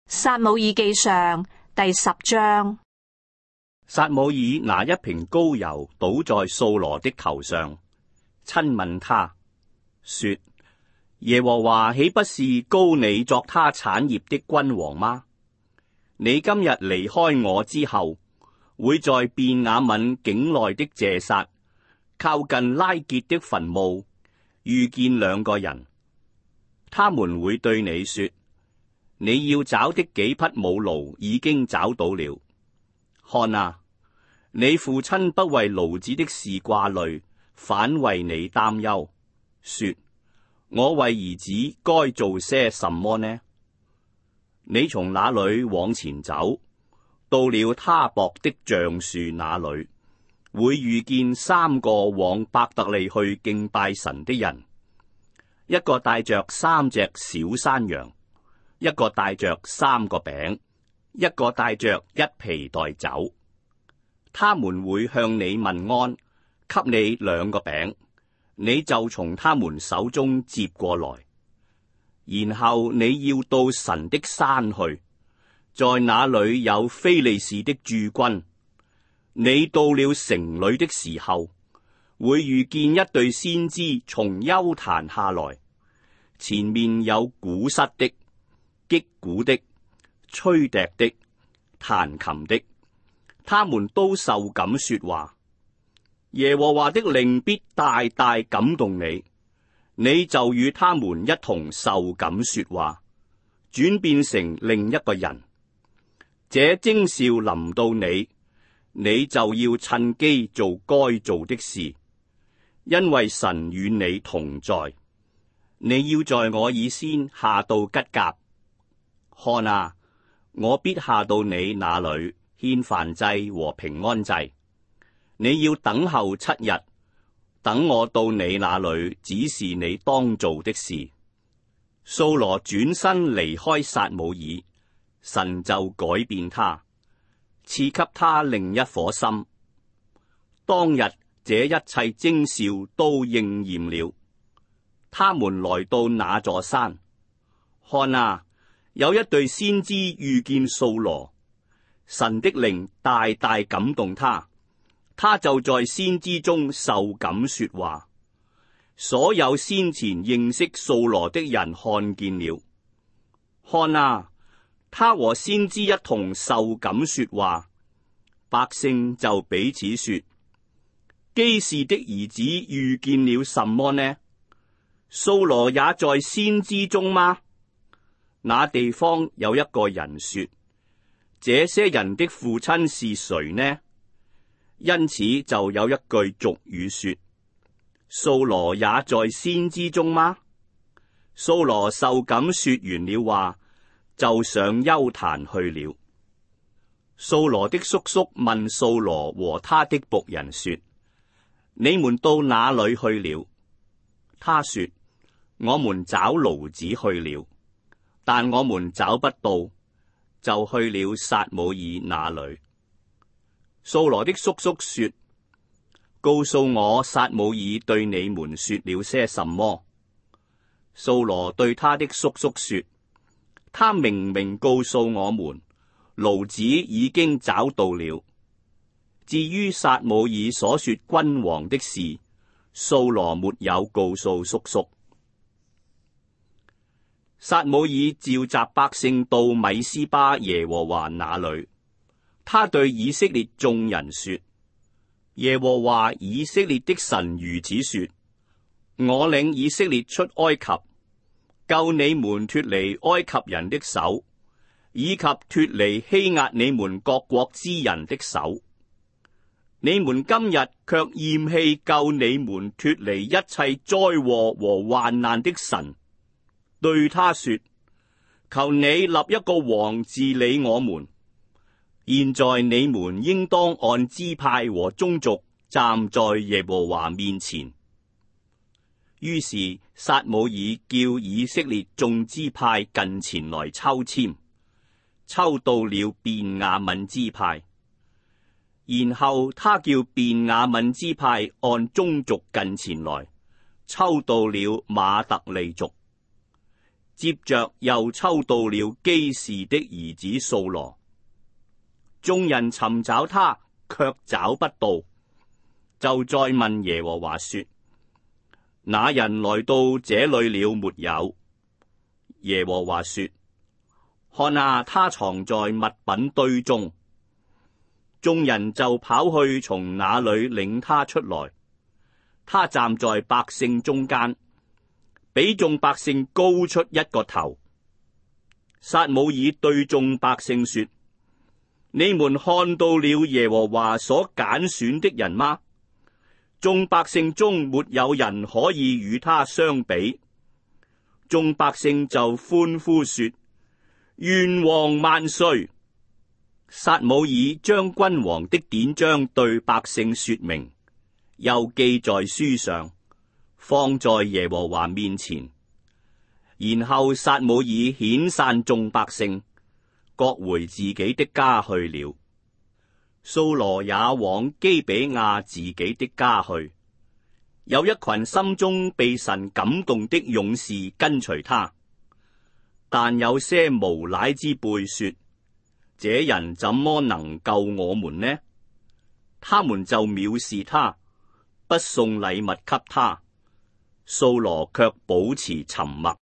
撒母耳記上第10章。 撒母耳拿一瓶膏油倒在掃羅的頭上，親吻他，說：耶和華豈不是膏你作他產業的君王嗎？你今日離開我之後，會在便雅憫境內的謝撒，靠近拉結的墳墓，遇見兩個人，他們會對你說：你要找的幾匹母驢已經找到了。看啊，你父親不為驢子的事掛慮，反為你擔憂，說：我為兒子該做些什麼呢？你從那裏往前走，到了他泊的橡樹那裏，會遇見3個往伯特利去敬拜神的人，一個帶着3隻小山羊，一個帶着3個餅，一個帶着1皮袋酒。他們會向你問安，給你2個餅，你就從他們手中接過來。然後你要到神的山去，在那裏有非利士的駐軍。你到了城裏的時候，會遇見一隊先知從丘壇下來，前面有鼓瑟的、擊鼓的、吹笛的、彈琴的，他們都受感說話。耶和華的靈必大大感動你，你就與他們一同受感說話，轉變成另一個人。這徵兆臨到你，你就要趁機做該做的事，因為神與你同在。你要在我以先下到吉甲，看啊，我必下到你那裏獻燔祭和平安祭。你要等候7日，等我到你那裏指示你當做的事。掃羅轉身離開撒母耳，神就改變他，賜給他另一顆心。當日這一切徵兆都應驗了。他們來到那座山，看啊，有一隊先知遇見掃羅，神的靈大大感動他，他就在先知中受感說話。所有先前認識掃羅的人看見了，看啊，他和先知一同受感說話。百姓就彼此說：基士的兒子遇見了什麼呢？掃羅也在先知中嗎？那地方有一個人說：這些人的父親是誰呢？因此就有一句俗語說：掃羅也在先知中嗎？掃羅受感說完了話，就上丘壇去了。掃羅的叔叔問掃羅和他的僕人說：你們到哪裏去了？他說：我們找驢子去了，但我們找不到，就去了撒母耳那裏。掃羅的叔叔說：告訴我撒母耳對你們說了些什麼？掃羅對他的叔叔說：他明明告訴我們，驢子已經找到了。至於撒母耳所說君王的事，掃羅沒有告訴叔叔。撒母耳召集百姓到米斯巴耶和華那裏，他對以色列眾人說：耶和華以色列的神如此說：我領以色列出埃及，救你們脫離埃及人的手，以及脫離欺壓你們各國之人的手。你們今日卻厭棄救你們脫離一切災禍和患難的神，對他說：求你立一個王治理我們。現在你們應當按支派和宗族站在耶和華面前。於是撒母耳叫以色列眾支派近前來抽籤，抽到了便雅憫支派。然後他叫便雅憫支派按宗族近前來，抽到了馬特利族。 接着又抽到了基士的兒子掃羅。眾人尋找他，卻找不到，就再問耶和華說：那人來到這裏了沒有？耶和華說：看啊，他藏在物品堆中。眾人就跑去從那裏領他出來，他站在百姓中間，比眾百姓高出一個頭。撒母耳對眾百姓說：你們看到了耶和華所揀選的人嗎？眾百姓中沒有人可以與他相比。眾百姓就歡呼說：願王萬歲！撒母耳將君王的典章對百姓說明，又記在書上，放在耶和華面前。然後撒母耳遣散眾百姓，各回自己的家去了。掃羅也往基比亞自己的家去。有一群心中被神感動的勇士跟隨他，但有些無賴之輩說：這人怎麼能救我們呢？他們就藐視他，不送禮物給他。掃羅卻保持沉默。